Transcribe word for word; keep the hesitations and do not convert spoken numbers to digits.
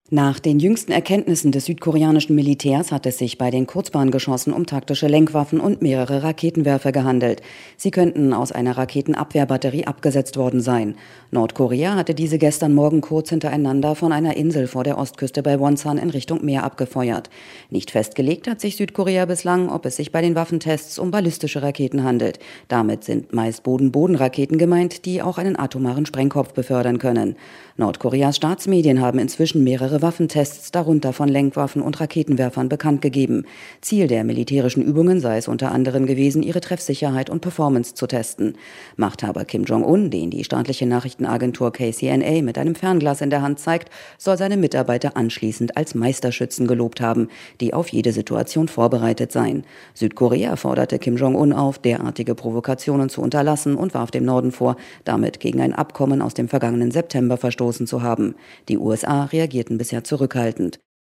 Nach den jüngsten Erkenntnissen des südkoreanischen Militärs hat es sich bei den Kurzbahngeschossen um taktische Lenkwaffen und mehrere Raketenwerfer gehandelt. Sie könnten aus einer Raketenabwehrbatterie abgesetzt worden sein. Nordkorea hatte diese gestern Morgen kurz hintereinander von einer Insel vor der Ostküste bei Wonsan in Richtung Meer abgefeuert. Nicht festgelegt hat sich Südkorea bislang, ob es sich bei den Waffentests um ballistische Raketen handelt. Damit sind meist Boden-Boden-Raketen gemeint, die auch einen atomaren Sprengkopf befördern können. Nordkoreas Staatsmedien haben inzwischen mehrere Waffentests, darunter von Lenkwaffen und Raketenwerfern, bekannt gegeben. Ziel der militärischen Übungen sei es unter anderem gewesen, ihre Treffsicherheit und Performance zu testen. Machthaber Kim Jong-un, den die staatliche Nachrichtenagentur K C N A mit einem Fernglas in der Hand zeigt, soll seine Mitarbeiter anschließend als Meisterschützen gelobt haben, die auf jede Situation vorbereitet seien. Südkorea forderte Kim Jong-un auf, derartige Provokationen zu unterlassen und warf dem Norden vor, damit gegen ein Abkommen aus dem vergangenen September verstoßen zu haben. Die U S A reagierten bisher zurückhaltend.